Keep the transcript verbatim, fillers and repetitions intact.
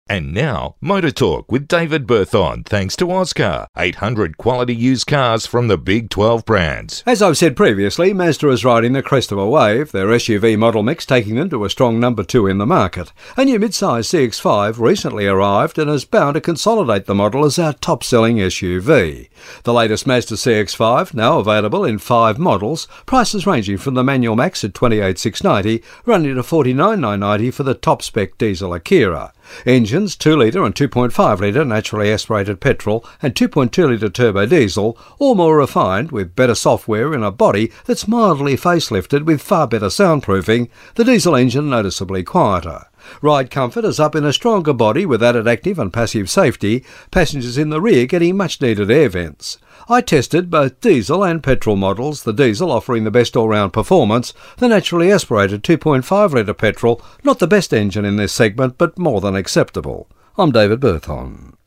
And now, Motor Talk with David Berthon, thanks to Oscar. eight hundred quality used cars from the big twelve brands. As I've said previously, Mazda is riding the crest of a wave, their S U V model mix taking them to a strong number two in the market. A new mid-size C X five recently arrived and is bound to consolidate the model as our top-selling S U V. The latest Mazda C X five, now available in five models, prices ranging from the manual max at twenty-eight thousand six hundred ninety dollars, running to forty-nine thousand nine hundred ninety dollars for the top-spec diesel Akira. Engines two litre and two point five litre naturally aspirated petrol and two point two litre turbo diesel, all more refined with better software in a body that's mildly facelifted with far better soundproofing, the diesel engine noticeably quieter. Ride comfort is up in a stronger body with added active and passive safety, passengers in the rear getting much needed air vents. I tested both diesel and petrol models, the diesel offering the best all-round performance, the naturally aspirated two point five litre petrol, not the best engine in this segment but more than acceptable. I'm David Berthon.